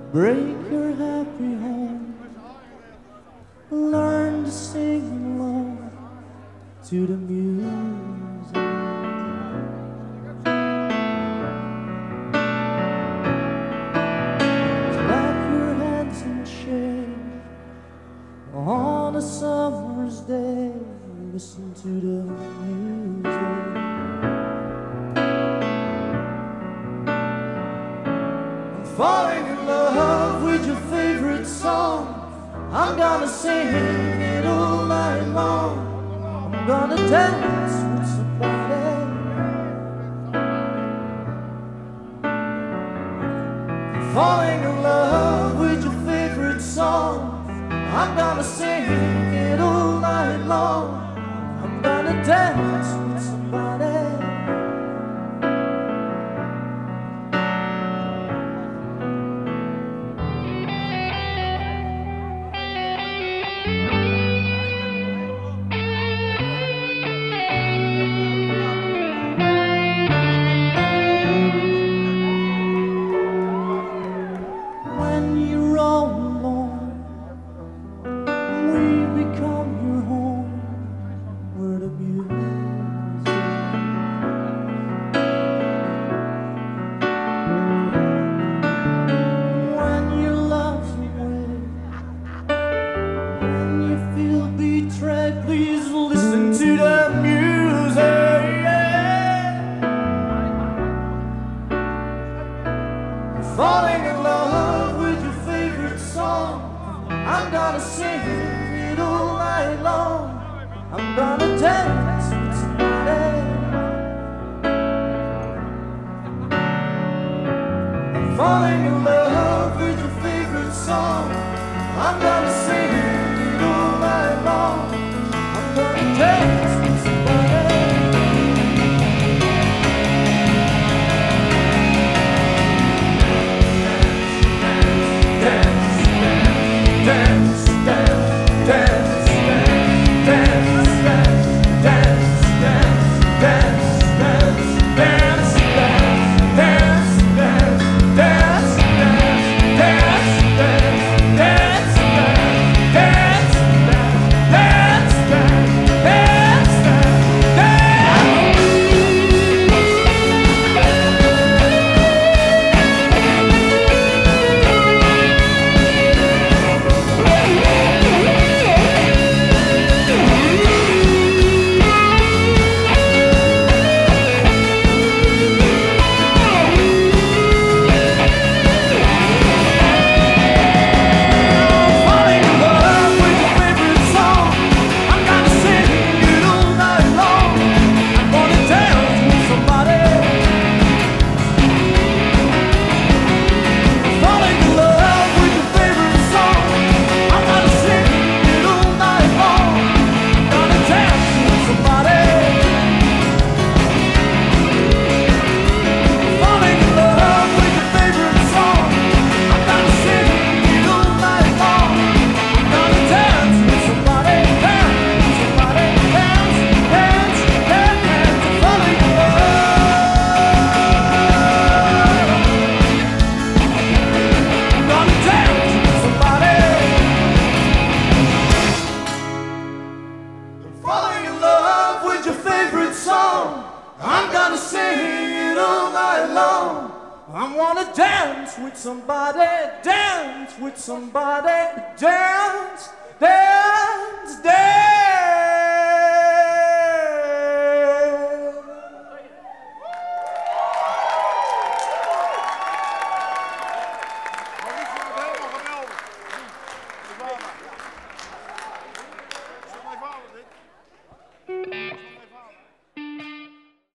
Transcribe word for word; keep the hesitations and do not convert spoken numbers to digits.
break your happy home, learn to sing along to the music. Clap your hands and shake on a summer's day, listen to the music. Falling in love with your favorite song, I'm gonna sing it all night long. I'm gonna dance with somebody. Falling in love with your favorite song, I'm gonna sing it all night long. I'm gonna dance with somebody. Please listen to the music. Falling in love with your favorite song, I'm gonna sing it all night long. I'm gonna dance with somebody. Falling in love with your favorite song, I'm gonna sing it all night long. Dance with somebody. Dance, dance, dance, dance, dance, dance, dance, dance, dance, dance, dance, dance, dance, dance, dance, I wanna dance with somebody, dance with somebody, dance, dance, dance.